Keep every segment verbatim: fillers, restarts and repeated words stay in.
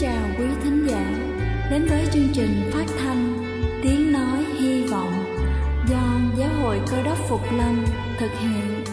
chào quý thính giả đến với chương trình phát thanh Tiếng Nói Hy Vọng do Giáo hội Cơ Đốc Phục Lâm thực hiện.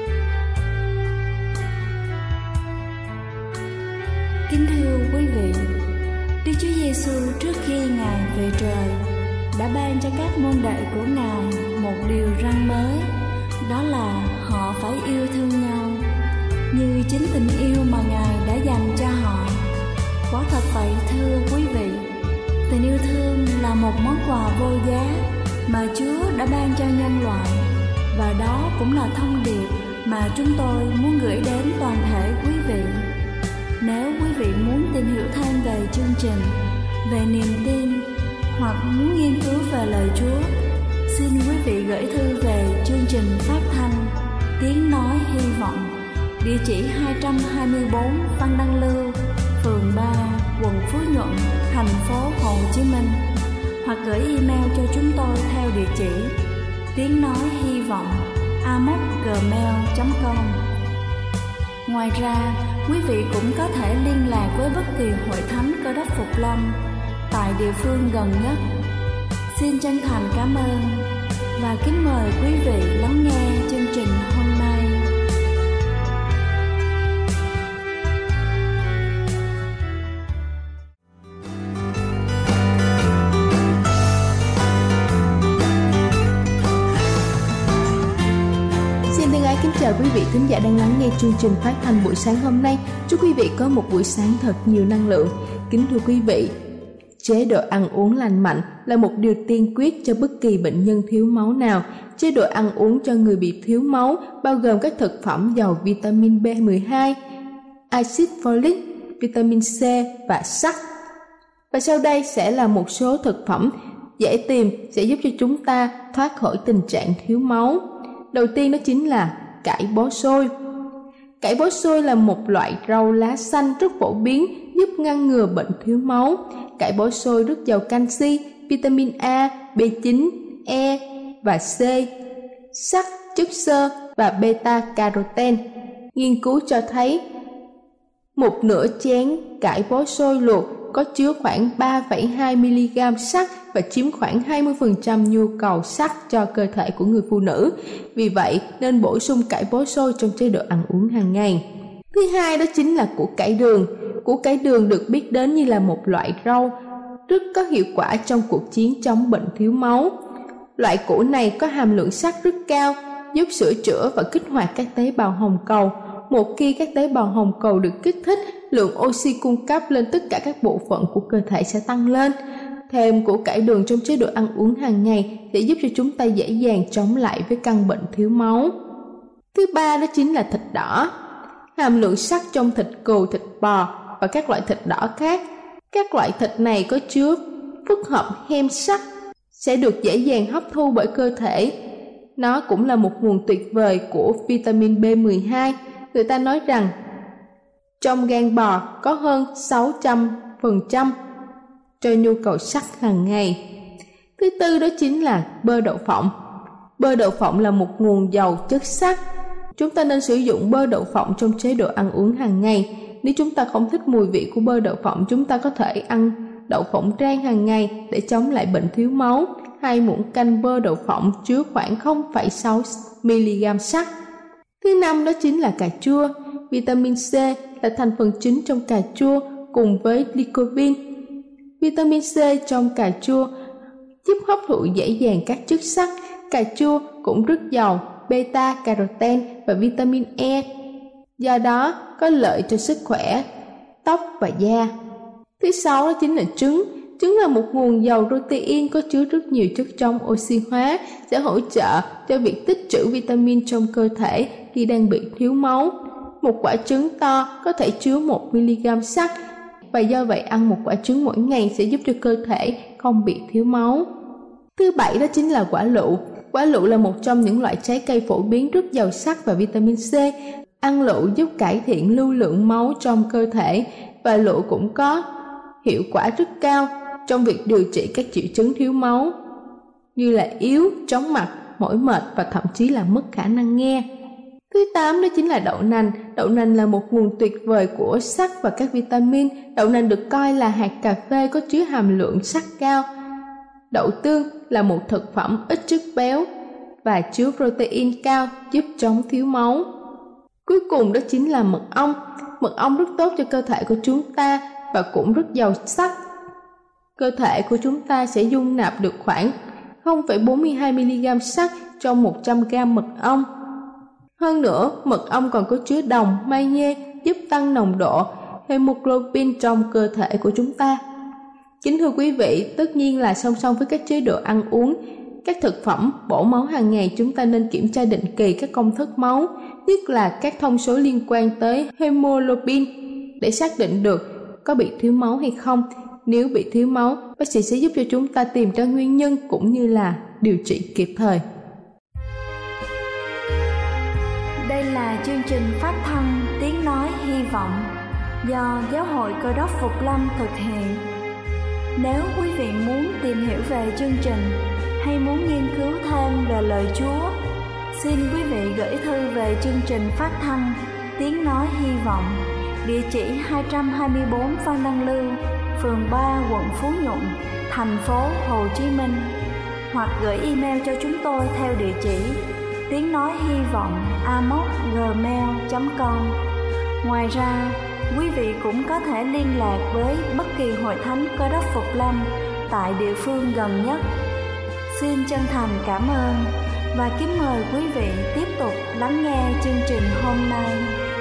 Kính thưa quý vị, Đức Chúa Giêsu trước khi Ngài về trời đã ban cho các môn đệ của Ngài một điều răn mới, đó là họ phải yêu thương nhau như chính tình yêu mà Ngài đã dành cho họ. Quả thật vậy thưa quý vị, tình yêu thương là một món quà vô giá mà Chúa đã ban cho nhân loại, và đó cũng là thông điệp mà chúng tôi muốn gửi đến toàn thể quý vị. Nếu quý vị muốn tìm hiểu thêm về chương trình, về niềm tin hoặc muốn nghiên cứu về lời Chúa, xin quý vị gửi thư về chương trình phát thanh Tiếng Nói Hy Vọng, địa chỉ hai trăm hai mươi tư Văn Đăng Lưu, phường ba, quận Phú Nhuận, thành phố Hồ Chí Minh, hoặc gửi email cho chúng tôi theo địa chỉ tiếng nói hy vọng a m o c gmail chấm com. Ngoài ra, quý vị cũng có thể liên lạc với bất kỳ hội thánh Cơ Đốc Phục Lâm tại địa phương gần nhất. Xin chân thành cảm ơn và kính mời quý vị lắng nghe chương trình hôm nay. Kính chào quý vị thính giả đang lắng nghe chương trình phát thanh buổi sáng hôm nay. Chúc quý vị có một buổi sáng thật nhiều năng lượng. Kính thưa quý vị, chế độ ăn uống lành mạnh là một điều tiên quyết cho bất kỳ bệnh nhân thiếu máu nào. Chế độ ăn uống cho người bị thiếu máu bao gồm các thực phẩm giàu vitamin B mười hai, axit folic, vitamin C và sắt. Và sau đây sẽ là một số thực phẩm dễ tìm sẽ giúp cho chúng ta thoát khỏi tình trạng thiếu máu. Đầu tiên đó chính là cải bó xôi. Cải bó xôi là một loại rau lá xanh rất phổ biến, giúp ngăn ngừa bệnh thiếu máu. Cải bó xôi rất giàu canxi, vitamin A, B chín, E và C, sắt, chất xơ và beta carotene. Nghiên cứu cho thấy một nửa chén cải bó xôi luộc có chứa khoảng ba phẩy hai mi-li-gam sắt và chiếm khoảng hai mươi phần trăm nhu cầu sắt cho cơ thể của người phụ nữ. Vì vậy, nên bổ sung cải bó xôi trong chế độ ăn uống hàng ngày. Thứ hai đó chính là củ cải đường. Củ cải đường được biết đến như là một loại rau rất có hiệu quả trong cuộc chiến chống bệnh thiếu máu. Loại củ này có hàm lượng sắt rất cao, giúp sửa chữa và kích hoạt các tế bào hồng cầu. Một khi các tế bào hồng cầu được kích thích, lượng oxy cung cấp lên tất cả các bộ phận của cơ thể sẽ tăng lên. Thêm củ cải đường trong chế độ ăn uống hàng ngày để giúp cho chúng ta dễ dàng chống lại với căn bệnh thiếu máu. Thứ ba đó chính là thịt đỏ. Hàm lượng sắt trong thịt cừu, thịt bò và các loại thịt đỏ khác. Các loại thịt này có chứa phức hợp hem sắt sẽ được dễ dàng hấp thu bởi cơ thể. Nó cũng là một nguồn tuyệt vời của vitamin B mười hai. Người ta nói rằng trong gan bò có hơn sáu trăm phần trăm cho nhu cầu sắt hàng ngày. Thứ tư đó chính là bơ đậu phộng. Bơ đậu phộng là một nguồn giàu chất sắt. Chúng ta nên sử dụng bơ đậu phộng trong chế độ ăn uống hàng ngày. Nếu chúng ta không thích mùi vị của bơ đậu phộng, chúng ta có thể ăn đậu phộng rang hàng ngày để chống lại bệnh thiếu máu. Hai muỗng canh bơ đậu phộng chứa khoảng không phẩy sáu mi-li-gam sắt. Thứ năm đó chính là cà chua. Vitamin C là thành phần chính trong cà chua cùng với lycopene. Vitamin C trong cà chua giúp hấp thụ dễ dàng các chất sắt. Cà chua cũng rất giàu beta carotene và vitamin E, do đó có lợi cho sức khỏe, tóc và da. Thứ sáu đó chính là trứng. Trứng là một nguồn giàu protein có chứa rất nhiều chất chống oxy hóa, sẽ hỗ trợ cho việc tích trữ vitamin trong cơ thể khi đang bị thiếu máu. Một quả trứng to có thể chứa một mi-li-gam sắt, và do vậy ăn một quả trứng mỗi ngày sẽ giúp cho cơ thể không bị thiếu máu. Thứ bảy đó chính là quả lựu. Quả lựu là một trong những loại trái cây phổ biến rất giàu sắt và vitamin C. Ăn lựu giúp cải thiện lưu lượng máu trong cơ thể, và lựu cũng có hiệu quả rất cao trong việc điều trị các triệu chứng thiếu máu như là yếu, chóng mặt, mỏi mệt và thậm chí là mất khả năng nghe. Thứ tám đó chính là đậu nành. Đậu nành là một nguồn tuyệt vời của sắt và các vitamin. Đậu nành được coi là hạt cà phê có chứa hàm lượng sắt cao. Đậu tương là một thực phẩm ít chất béo và chứa protein cao, giúp chống thiếu máu. Cuối cùng đó chính là mật ong. Mật ong rất tốt cho cơ thể của chúng ta và cũng rất giàu sắt. Cơ thể của chúng ta sẽ dung nạp được khoảng không phẩy bốn mươi hai mi-li-gam sắt trong một trăm gam mật ong. Hơn nữa, mật ong còn có chứa đồng, magie, giúp tăng nồng độ hemoglobin trong cơ thể của chúng ta. Kính thưa quý vị, tất nhiên là song song với các chế độ ăn uống, các thực phẩm bổ máu hàng ngày, chúng ta nên kiểm tra định kỳ các công thức máu, nhất là các thông số liên quan tới hemoglobin để xác định được có bị thiếu máu hay không. Nếu bị thiếu máu, bác sĩ sẽ giúp cho chúng ta tìm ra nguyên nhân cũng như là điều trị kịp thời. Đây là chương trình phát thanh Tiếng Nói Hy Vọng do Giáo hội Cơ đốc Phục Lâm thực hiện. Nếu quý vị muốn tìm hiểu về chương trình hay muốn nghiên cứu thêm về lời Chúa, xin quý vị gửi thư về chương trình phát thanh Tiếng Nói Hy Vọng, địa chỉ hai trăm hai mươi bốn Phan Đăng Lưu, phường ba, quận Phú Nhuận, thành phố Hồ Chí Minh, hoặc gửi email cho chúng tôi theo địa chỉ tiếng nói hy vọng a m o s gmail chấm com. Ngoài ra, quý vị cũng có thể liên lạc với bất kỳ hội thánh Cơ đốc Phục Lâm tại địa phương gần nhất. Xin chân thành cảm ơn và kính mời quý vị tiếp tục lắng nghe chương trình hôm nay.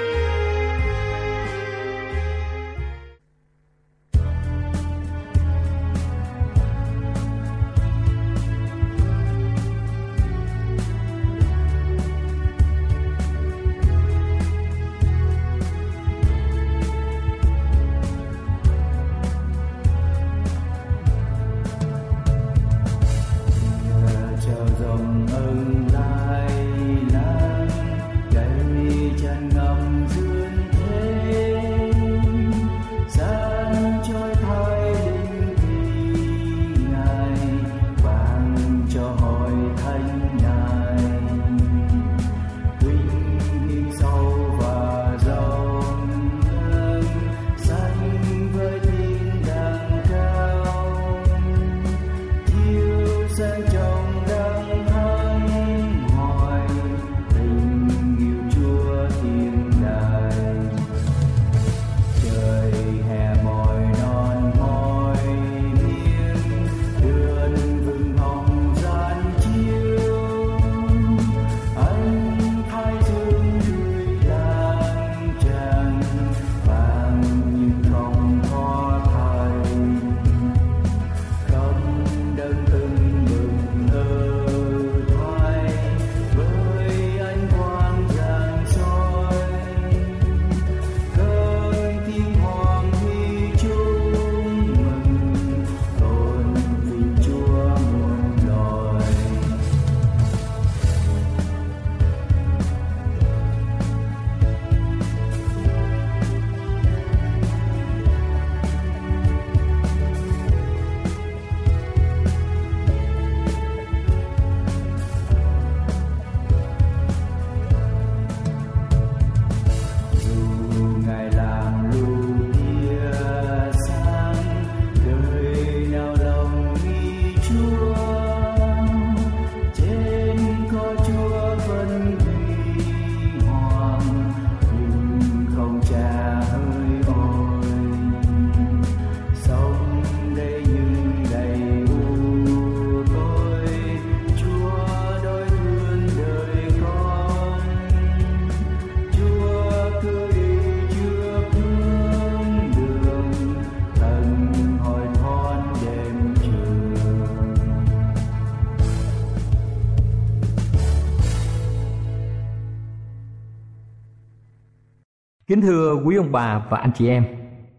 Kính thưa quý ông bà và anh chị em,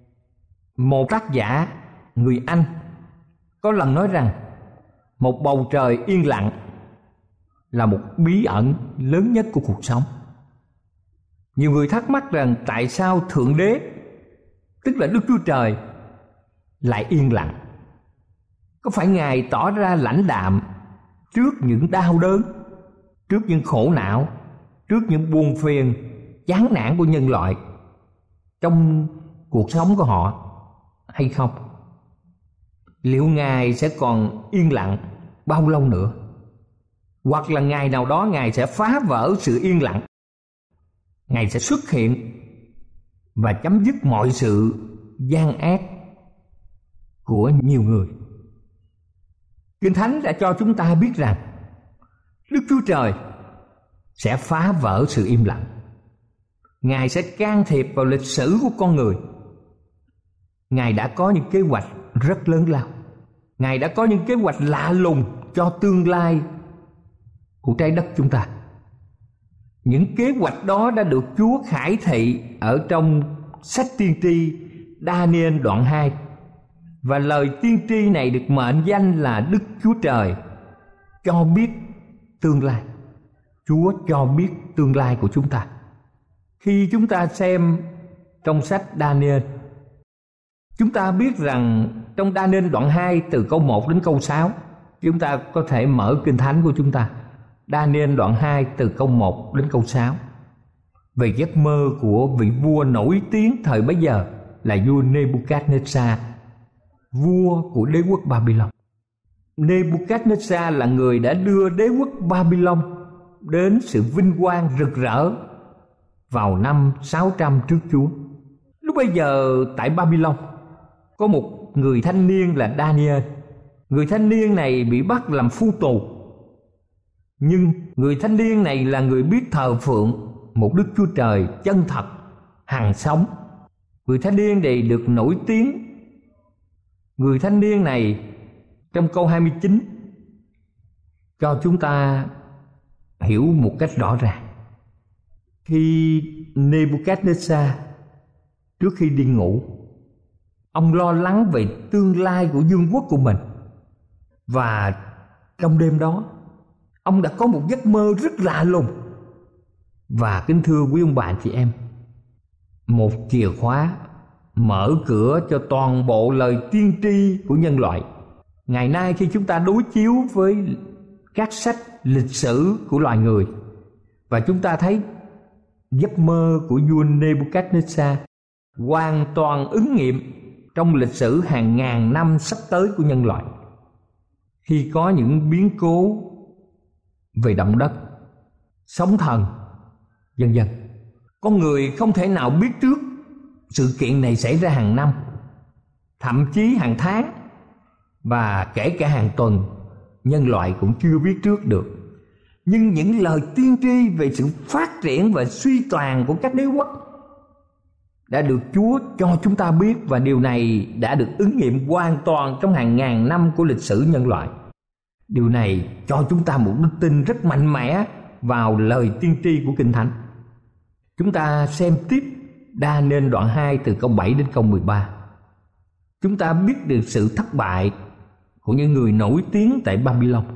một tác giả người Anh có lần nói rằng một bầu trời yên lặng là một bí ẩn lớn nhất của cuộc sống. Nhiều người thắc mắc rằng tại sao Thượng Đế, tức là Đức Chúa Trời, lại yên lặng? Có phải Ngài tỏ ra lãnh đạm trước những đau đớn, trước những khổ não trước những buồn phiền, chán nản của nhân loại trong cuộc sống của họ hay không? Liệu Ngài sẽ còn yên lặng bao lâu nữa? Hoặc là ngày nào đó Ngài sẽ phá vỡ sự yên lặng, Ngài sẽ xuất hiện và chấm dứt mọi sự gian ác của nhiều người. Kinh Thánh đã cho chúng ta biết rằng Đức Chúa Trời sẽ phá vỡ sự im lặng. Ngài sẽ can thiệp vào lịch sử của con người. Ngài đã có những kế hoạch rất lớn lao. Ngài đã có những kế hoạch lạ lùng cho tương lai của trái đất chúng ta. Những kế hoạch đó đã được Chúa khải thị ở trong sách tiên tri Daniel đoạn hai. Và lời tiên tri này được mệnh danh là Đức Chúa Trời cho biết tương lai. Chúa cho biết tương lai của chúng ta. Khi chúng ta xem trong sách Daniel, chúng ta biết rằng trong Daniel đoạn hai từ câu một đến câu sáu, chúng ta có thể mở Kinh Thánh của chúng ta. Daniel đoạn hai từ câu một đến câu sáu, về giấc mơ của vị vua nổi tiếng thời bấy giờ là vua Nebuchadnezzar, vua của đế quốc Babylon. Nebuchadnezzar là người đã đưa đế quốc Babylon đến sự vinh quang rực rỡ vào năm sáu trăm trước Chúa. Lúc bấy giờ tại Babylon có một người thanh niên là Daniel. Người thanh niên này bị bắt làm phu tù. Nhưng người thanh niên này là người biết thờ phượng một Đức Chúa Trời chân thật, hằng sống. Người thanh niên này được nổi tiếng. Người thanh niên này trong câu hai mươi chín cho chúng ta hiểu một cách rõ ràng. Khi Nebuchadnezzar trước khi đi ngủ, ông lo lắng về tương lai của vương quốc của mình. Và trong đêm đó, ông đã có một giấc mơ rất lạ lùng. Và kính thưa quý ông bà chị em, một chìa khóa mở cửa cho toàn bộ lời tiên tri của nhân loại. Ngày nay khi chúng ta đối chiếu với các sách lịch sử của loài người, và chúng ta thấy giấc mơ của vua Nebuchadnezzar hoàn toàn ứng nghiệm trong lịch sử hàng ngàn năm sắp tới của nhân loại. Khi có những biến cố về động đất, sóng thần, vân vân, con người không thể nào biết trước sự kiện này xảy ra hàng năm, thậm chí hàng tháng, và kể cả hàng tuần, nhân loại cũng chưa biết trước được. Nhưng những lời tiên tri về sự phát triển và suy toàn của các đế quốc đã được Chúa cho chúng ta biết, và điều này đã được ứng nghiệm hoàn toàn trong hàng ngàn năm của lịch sử nhân loại. Điều này cho chúng ta một đức tin rất mạnh mẽ vào lời tiên tri của Kinh Thánh. Chúng ta xem tiếp Daniel đoạn hai từ câu bảy đến câu mười ba. Chúng ta biết được sự thất bại của những người nổi tiếng tại Babylon.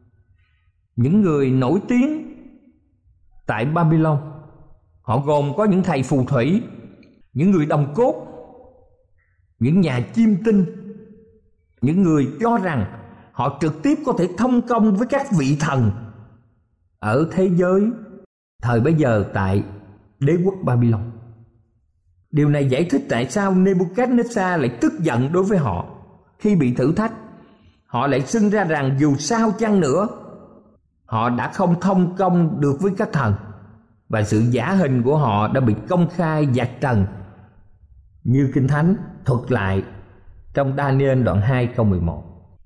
Những người nổi tiếng tại Babylon, họ gồm có những thầy phù thủy, những người đồng cốt, những nhà chiêm tinh, những người cho rằng họ trực tiếp có thể thông công với các vị thần ở thế giới thời bấy giờ tại đế quốc Babylon. Điều này giải thích tại sao Nebuchadnezzar lại tức giận đối với họ. Khi bị thử thách, họ lại xưng ra rằng dù sao chăng nữa, họ đã không thông công được với các thần, và sự giả hình của họ đã bị công khai vạch trần, như Kinh Thánh thuật lại trong Daniel đoạn hai câu mười một.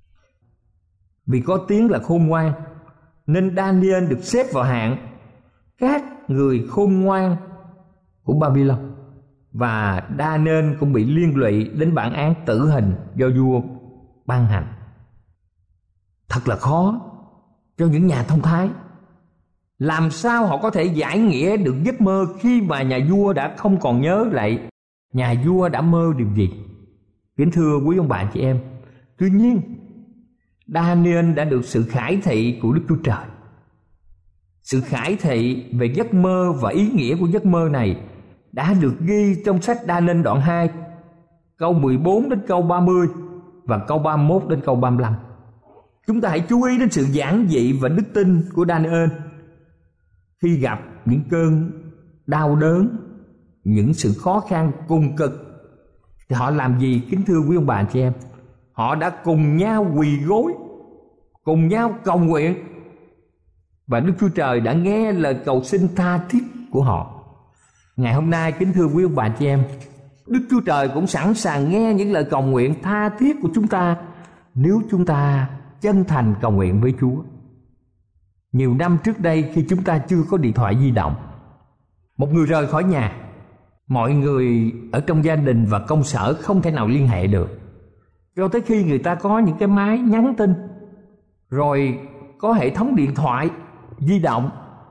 Vì có tiếng là khôn ngoan, nên Daniel được xếp vào hạng các người khôn ngoan của Babylon, và Daniel cũng bị liên lụy đến bản án tử hình do vua ban hành. Thật là khó cho những nhà thông thái. Làm sao họ có thể giải nghĩa được giấc mơ khi mà nhà vua đã không còn nhớ lại nhà vua đã mơ điều gì? Kính thưa quý ông bà chị em, tuy nhiên Daniel đã được sự khải thị của Đức Chúa Trời. Sự khải thị về giấc mơ và ý nghĩa của giấc mơ này đã được ghi trong sách Daniel đoạn hai, câu mười bốn đến câu ba mươi và câu ba mươi mốt đến câu ba mươi lăm. Chúng ta hãy chú ý đến sự giản dị và đức tin của Daniel khi gặp những cơn đau đớn, những sự khó khăn cùng cực, thì họ làm gì kính thưa quý ông bà chị em? Họ đã cùng nhau quỳ gối, cùng nhau cầu nguyện, và Đức Chúa Trời đã nghe lời cầu xin tha thiết của họ. Ngày hôm nay kính thưa quý ông bà chị em, Đức Chúa Trời cũng sẵn sàng nghe những lời cầu nguyện tha thiết của chúng ta nếu chúng ta chân thành cầu nguyện với Chúa. Nhiều năm trước đây, khi chúng ta chưa có điện thoại di động, một người rời khỏi nhà, mọi người ở trong gia đình và công sở không thể nào liên hệ được, cho tới khi người ta có những cái máy nhắn tin, rồi có hệ thống điện thoại di động,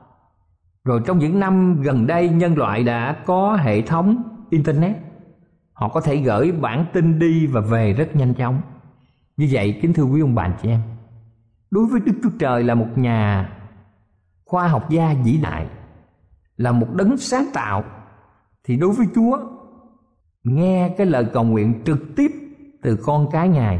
rồi trong những năm gần đây nhân loại đã có hệ thống internet, họ có thể gửi bản tin đi và về rất nhanh chóng. Như vậy kính thưa quý ông bà chị em, đối với Đức Chúa Trời là một nhà khoa học gia vĩ đại, là một đấng sáng tạo, thì đối với Chúa, nghe cái lời cầu nguyện trực tiếp từ con cái Ngài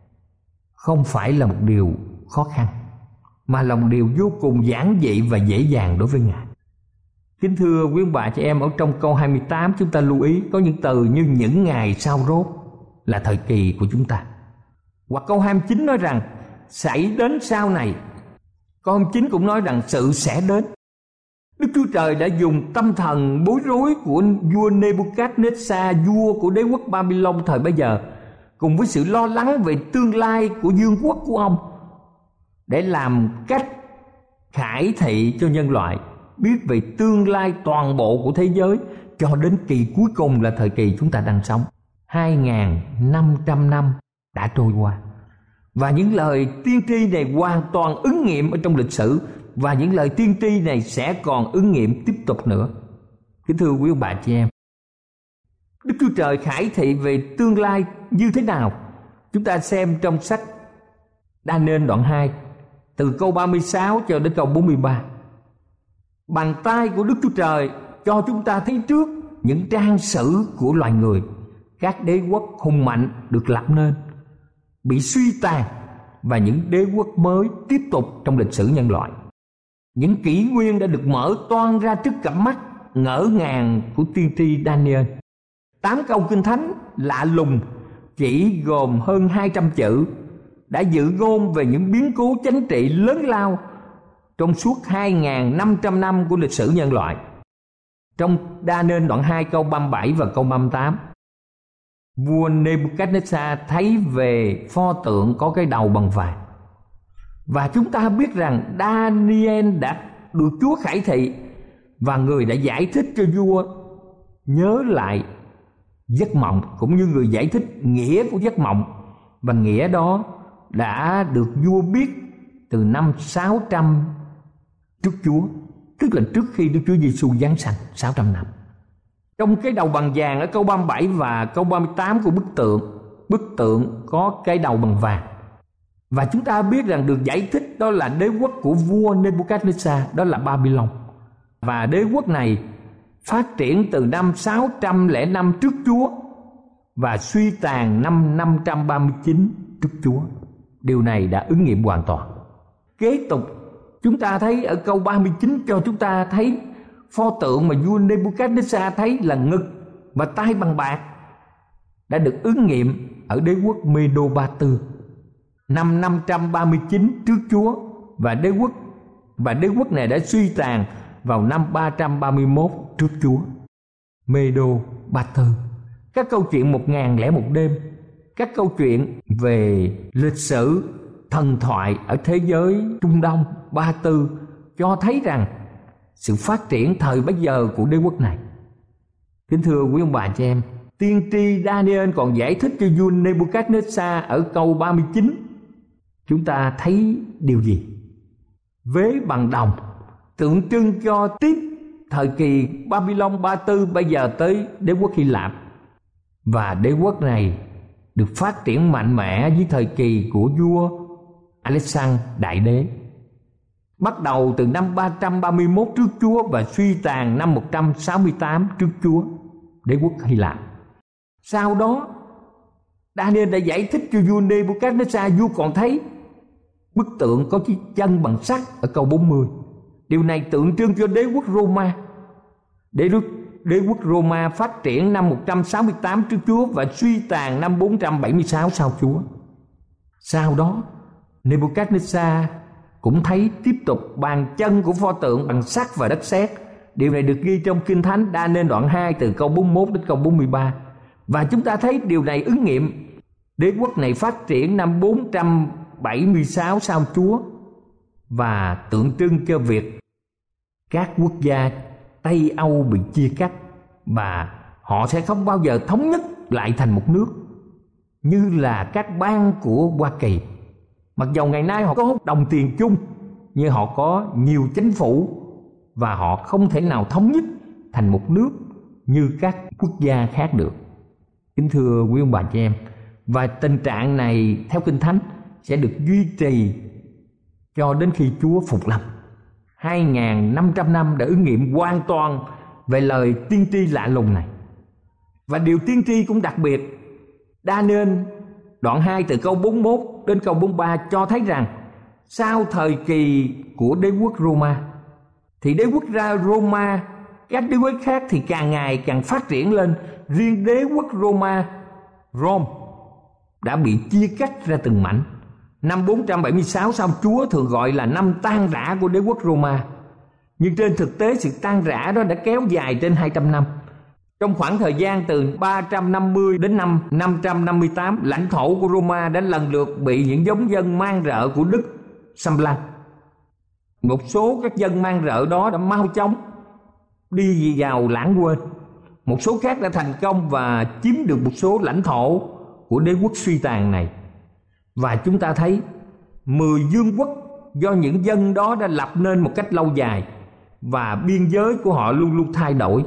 không phải là một điều khó khăn, mà là một điều vô cùng giản dị và dễ dàng đối với Ngài. Kính thưa quý ông bà chị em, ở trong câu hai mươi tám chúng ta lưu ý có những từ như những ngày sau rốt là thời kỳ của chúng ta. Hoặc câu hai mươi chín nói rằng xảy đến sau này. Câu hai mươi chín cũng nói rằng sự sẽ đến. Đức Chúa Trời đã dùng tâm thần bối rối của vua Nebuchadnezzar, vua của đế quốc Babylon thời bấy giờ, cùng với sự lo lắng về tương lai của vương quốc của ông, để làm cách khải thị cho nhân loại biết về tương lai toàn bộ của thế giới cho đến kỳ cuối cùng là thời kỳ chúng ta đang sống. hai nghìn năm trăm năm đã trôi qua, và những lời tiên tri này hoàn toàn ứng nghiệm ở trong lịch sử, và những lời tiên tri này sẽ còn ứng nghiệm tiếp tục nữa. Kính thưa quý ông bà chị em, Đức Chúa Trời khải thị về tương lai như thế nào? Chúng ta xem trong sách Đa-nên đoạn hai, từ câu ba mươi sáu cho đến câu bốn mươi ba. Bàn tay của Đức Chúa Trời cho chúng ta thấy trước những trang sử của loài người. Các đế quốc hùng mạnh được lập nên, bị suy tàn, và những đế quốc mới tiếp tục trong lịch sử nhân loại. Những kỷ nguyên đã được mở toang ra trước cặp mắt ngỡ ngàng của tiên tri Daniel. Tám câu kinh thánh lạ lùng chỉ gồm hơn hai trăm chữ đã dự ngôn về những biến cố chính trị lớn lao trong suốt hai nghìn năm trăm năm của lịch sử nhân loại. Trong Đa-nên đoạn hai câu ba mươi bảy và câu ba mươi tám, vua Nebuchadnezzar thấy về pho tượng có cái đầu bằng vàng. Và chúng ta biết rằng Daniel đã được Chúa khải thị, và người đã giải thích cho vua nhớ lại giấc mộng, cũng như người giải thích nghĩa của giấc mộng. Và nghĩa đó đã được vua biết từ năm sáu trăm trước Chúa, tức là trước khi Đức Chúa Giêsu giáng sanh sáu trăm năm. Trong cái đầu bằng vàng ở câu ba mươi bảy và câu ba mươi tám của bức tượng, bức tượng có cái đầu bằng vàng. Và chúng ta biết rằng được giải thích đó là đế quốc của vua Nebuchadnezzar, đó là Babylon. Và đế quốc này phát triển từ năm sáu trăm lẻ năm trước Chúa và suy tàn năm năm trăm ba mươi chín trước Chúa. Điều này đã ứng nghiệm hoàn toàn. Kế tục chúng ta thấy ở câu ba mươi chín cho chúng ta thấy pho tượng mà vua Nebuchadnezzar thấy là ngực và tay bằng bạc đã được ứng nghiệm ở đế quốc Medo Ba Tư năm năm trăm ba mươi chín trước Chúa, và đế quốc và đế quốc này đã suy tàn vào năm ba trăm ba mươi mốt trước Chúa. Medo Ba Tư, các câu chuyện một ngàn lẻ một đêm, các câu chuyện về lịch sử thần thoại ở thế giới Trung Đông Ba Tư cho thấy rằng sự phát triển thời bấy giờ của đế quốc này. Kính thưa quý ông bà chị em, tiên tri Daniel còn giải thích cho vua Nebuchadnezzar ở câu ba mươi chín. Chúng ta thấy điều gì? Vế bằng đồng tượng trưng cho tiếp thời kỳ Babylon Ba Tư, bây giờ tới đế quốc Hy Lạp. Và đế quốc này được phát triển mạnh mẽ dưới thời kỳ của vua Alexander Đại Đế, bắt đầu từ năm ba trăm ba mươi mốt trước Chúa và suy tàn năm một trăm sáu mươi tám trước Chúa, đế quốc Hy Lạp. Sau đó Daniel đã giải thích cho vua Nebuchadnezzar, vua còn thấy bức tượng có chiếc chân bằng sắt ở câu bốn mươi, Điều này tượng trưng cho đế quốc Roma. Đế quốc, đế quốc Roma phát triển năm một trăm sáu mươi tám trước Chúa và suy tàn năm bốn trăm bảy mươi sáu sau Chúa. Sau đó, Nebuchadnezzar cũng thấy tiếp tục bàn chân của pho tượng bằng sắt và đất sét. Điều này được ghi trong Kinh Thánh Đa-nên đoạn hai từ câu bốn mươi mốt đến câu bốn mươi ba. Và chúng ta thấy điều này ứng nghiệm. Đế quốc này phát triển năm bốn trăm bảy mươi sáu sau Chúa và tượng trưng cho việc các quốc gia Tây Âu bị chia cắt và họ sẽ không bao giờ thống nhất lại thành một nước như là các bang của Hoa Kỳ. Mặc dầu ngày nay họ có đồng tiền chung, nhưng họ có nhiều chính phủ và họ không thể nào thống nhất thành một nước như các quốc gia khác được. Kính thưa quý ông bà chị em, và tình trạng này theo Kinh Thánh sẽ được duy trì cho đến khi Chúa phục lâm. hai nghìn năm trăm năm đã ứng nghiệm hoàn toàn về lời tiên tri lạ lùng này. Và điều tiên tri cũng đặc biệt. Đa-nên đoạn hai từ câu bốn mươi mốt đến câu bốn mươi ba cho thấy rằng sau thời kỳ của đế quốc Roma thì đế quốc ra Roma, các đế quốc khác thì càng ngày càng phát triển lên. Riêng đế quốc Roma, Rome, đã bị chia cắt ra từng mảnh. Năm bốn trăm bảy mươi sáu sau Chúa thường gọi là năm tan rã của đế quốc Roma. Nhưng trên thực tế sự tan rã đó đã kéo dài trên hai trăm năm. Trong khoảng thời gian từ ba trăm năm mươi đến năm năm trăm năm mươi tám, lãnh thổ của Roma đã lần lượt bị những giống dân man rợ của Đức xâm lăng. Một số các dân man rợ đó đã mau chóng đi vào lãng quên. Một số khác đã thành công và chiếm được một số lãnh thổ của đế quốc suy tàn này. Và chúng ta thấy mười vương quốc do những dân đó đã lập nên một cách lâu dài, và biên giới của họ luôn luôn thay đổi.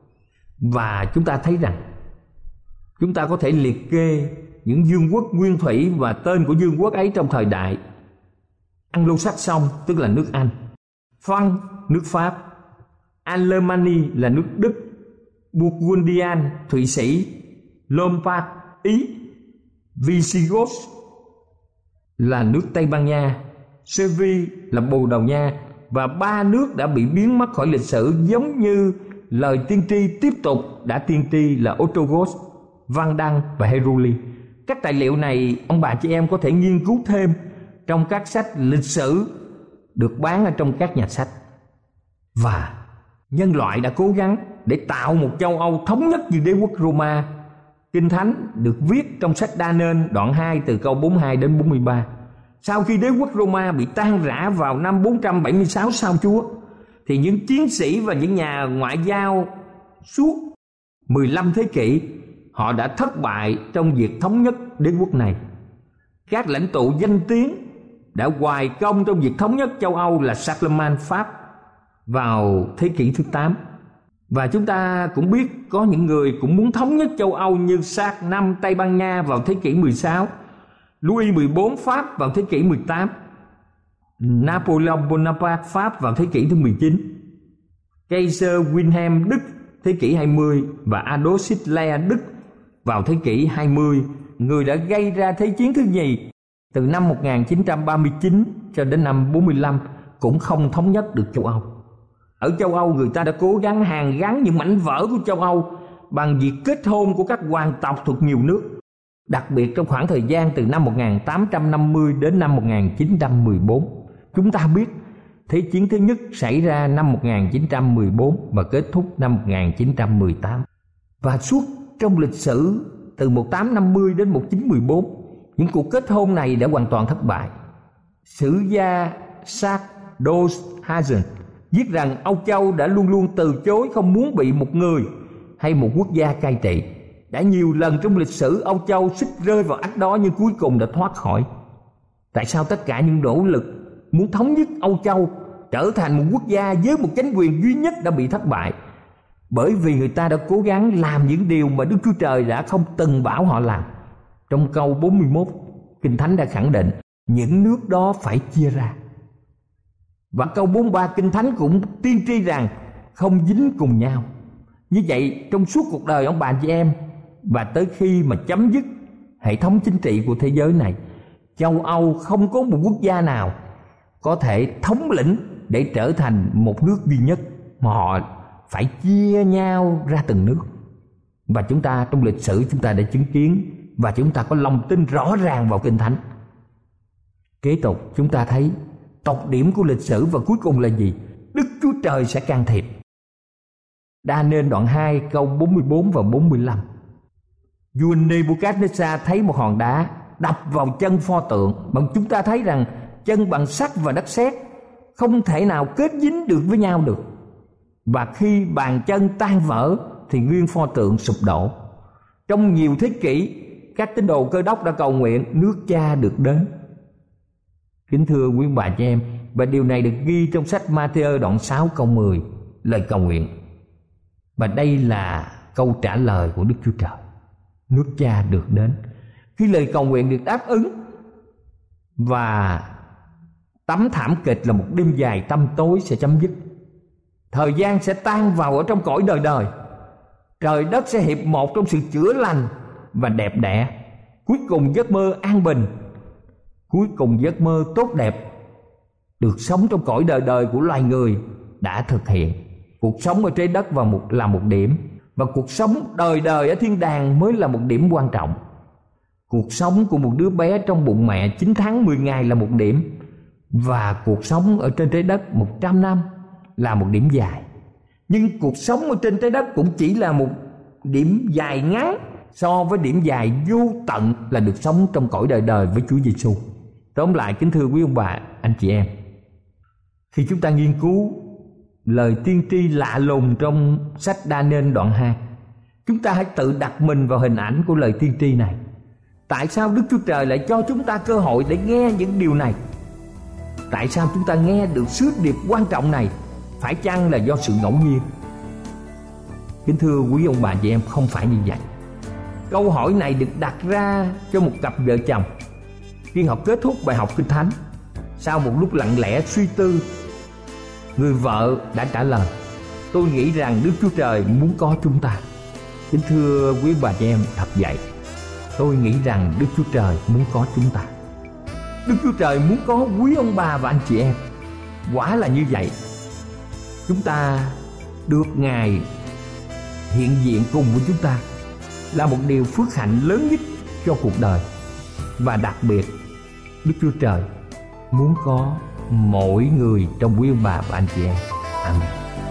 Và chúng ta thấy rằng chúng ta có thể liệt kê những vương quốc nguyên thủy và tên của vương quốc ấy trong thời đại. Anglo-Saxon tức là nước Anh, Franc nước Pháp, Alemanni là nước Đức, Burgundian Thụy Sĩ, Lombard Ý, Visigoth là nước Tây Ban Nha, Seville là Bồ Đào Nha. Và ba nước đã bị biến mất khỏi lịch sử, giống như lời tiên tri tiếp tục đã tiên tri là Ostrogoth, Văn Đăng và Heruli. Các tài liệu này ông bà chị em có thể nghiên cứu thêm trong các sách lịch sử được bán ở trong các nhà sách. Và nhân loại đã cố gắng để tạo một châu Âu thống nhất như đế quốc Roma. Kinh Thánh được viết trong sách Đa-nên đoạn hai từ câu bốn mươi hai đến bốn mươi ba. Sau khi đế quốc Roma bị tan rã vào năm bốn trăm bảy mươi sáu sau Chúa, thì những chiến sĩ và những nhà ngoại giao suốt mười lăm thế kỷ, họ đã thất bại trong việc thống nhất đế quốc này. Các lãnh tụ danh tiếng đã hoài công trong việc thống nhất châu Âu là Charlemagne Pháp vào thế kỷ thứ tám. Và chúng ta cũng biết có những người cũng muốn thống nhất châu Âu như Charles năm Tây Ban Nha vào thế kỷ mười sáu, Louis mười bốn Pháp vào thế kỷ mười tám, Napoleon Bonaparte Pháp vào thế kỷ thứ mười chín, Kaiser Wilhelm Đức thế kỷ hai mươi và Adolf Hitler Đức vào thế kỷ hai mươi, người đã gây ra Thế chiến thứ nhì từ năm một nghìn chín trăm ba mươi chín cho đến năm bốn mươi lăm, cũng không thống nhất được châu Âu. Ở châu Âu, người ta đã cố gắng hàn gắn những mảnh vỡ của châu Âu bằng việc kết hôn của các hoàng tộc thuộc nhiều nước. Đặc biệt trong khoảng thời gian từ năm một nghìn tám trăm năm mươi đến năm một nghìn chín trăm mười bốn. Chúng ta biết Thế chiến thứ nhất xảy ra năm một nghìn chín trăm mười bốn và kết thúc năm một nghìn chín trăm mười tám. Và suốt trong lịch sử từ một nghìn tám trăm năm mươi đến một nghìn chín trăm mười bốn, những cuộc kết hôn này đã hoàn toàn thất bại. Sử gia Jacques Dawes viết rằng Âu Châu đã luôn luôn từ chối, không muốn bị một người hay một quốc gia cai trị. Đã nhiều lần trong lịch sử Âu Châu suýt rơi vào ách đó, nhưng cuối cùng đã thoát khỏi. Tại sao tất cả những nỗ lực muốn thống nhất Âu Châu trở thành một quốc gia với một chính quyền duy nhất đã bị thất bại? Bởi vì người ta đã cố gắng làm những điều mà Đức Chúa Trời đã không từng bảo họ làm. Trong câu bốn mươi mốt, Kinh Thánh đã khẳng định những nước đó phải chia ra. Và câu bốn mươi ba Kinh Thánh cũng tiên tri rằng không dính cùng nhau. Như vậy trong suốt cuộc đời ông bà chị em, và tới khi mà chấm dứt hệ thống chính trị của thế giới này, châu Âu không có một quốc gia nào có thể thống lĩnh để trở thành một nước duy nhất, mà họ phải chia nhau ra từng nước. Và chúng ta trong lịch sử chúng ta đã chứng kiến, và chúng ta có lòng tin rõ ràng vào Kinh Thánh. Kế tục chúng ta thấy tột điểm của lịch sử và cuối cùng là gì? Đức Chúa Trời sẽ can thiệp. Đa-nên đoạn hai câu bốn mươi bốn và bốn mươi lăm. Vua Nebuchadnezzar thấy một hòn đá đập vào chân pho tượng, mà chúng ta thấy rằng chân bằng sắt và đất sét không thể nào kết dính được với nhau được. Và khi bàn chân tan vỡ thì nguyên pho tượng sụp đổ. Trong nhiều thế kỷ, các tín đồ Cơ Đốc đã cầu nguyện nước Cha được đến. Kính thưa quý bà chị em, và điều này được ghi trong sách Ma-thi-ơ đoạn sáu câu mười, lời cầu nguyện. Và đây là câu trả lời của Đức Chúa Trời. Nước Cha được đến. Khi lời cầu nguyện được đáp ứng và tấm thảm kịch là một đêm dài tăm tối sẽ chấm dứt, thời gian sẽ tan vào ở trong cõi đời đời, trời đất sẽ hiệp một trong sự chữa lành và đẹp đẽ. Cuối cùng giấc mơ an bình, cuối cùng giấc mơ tốt đẹp được sống trong cõi đời đời của loài người đã thực hiện. Cuộc sống ở trái đất và một là một điểm, và cuộc sống đời đời ở thiên đàng mới là một điểm quan trọng. Cuộc sống của một đứa bé trong bụng mẹ chín tháng mười ngày là một điểm, và cuộc sống ở trên trái đất một trăm năm là một điểm dài. Nhưng cuộc sống ở trên trái đất cũng chỉ là một điểm dài ngắn so với điểm dài vô tận là được sống trong cõi đời đời với Chúa Giêsu. Tóm lại, kính thưa quý ông bà, anh chị em, khi chúng ta nghiên cứu lời tiên tri lạ lùng trong sách Đa-nên đoạn hai, chúng ta hãy tự đặt mình vào hình ảnh của lời tiên tri này. Tại sao Đức Chúa Trời lại cho chúng ta cơ hội để nghe những điều này? Tại sao chúng ta nghe được sứ điệp quan trọng này? Phải chăng là do sự ngẫu nhiên? Kính thưa quý ông bà chị em, không phải như vậy. Câu hỏi này được đặt ra cho một cặp vợ chồng khi họ kết thúc bài học Kinh Thánh. Sau một lúc lặng lẽ suy tư, người vợ đã trả lời: tôi nghĩ rằng Đức Chúa Trời muốn có chúng ta. Kính thưa quý bà chị em, thật vậy. Tôi nghĩ rằng Đức Chúa Trời muốn có chúng ta. Đức Chúa Trời muốn có quý ông bà và anh chị em. Quả là như vậy. Chúng ta được Ngài hiện diện cùng với chúng ta là một điều phước hạnh lớn nhất cho cuộc đời. Và đặc biệt, Đức Chúa Trời muốn có mỗi người trong quý ông bà và anh chị em. Amen.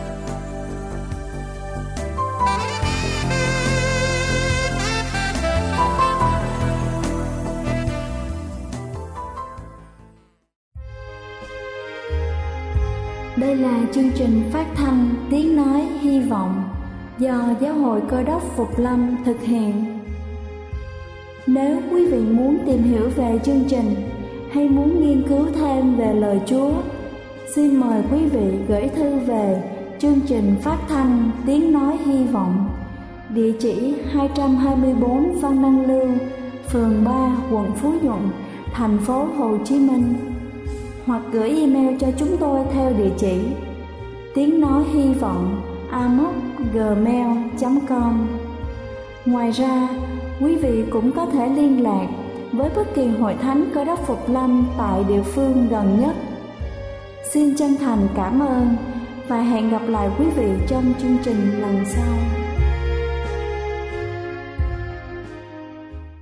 Đây là chương trình phát thanh Tiếng Nói Hy Vọng do Giáo hội Cơ Đốc Phục Lâm thực hiện. Nếu quý vị muốn tìm hiểu về chương trình hay muốn nghiên cứu thêm về lời Chúa, xin mời quý vị gửi thư về chương trình phát thanh Tiếng Nói Hy Vọng, địa chỉ hai trăm hai mươi bốn Văn Năng Lưu, phường ba, quận Phú Nhuận, thành phố Hồ Chí Minh, hoặc gửi email cho chúng tôi theo địa chỉ tiếng nói hy vọng a m o c gmail chấm com. Ngoài ra, quý vị cũng có thể liên lạc với bất kỳ hội thánh Cơ Đốc Phục Lâm tại địa phương gần nhất. Xin chân thành cảm ơn và hẹn gặp lại quý vị trong chương trình lần sau.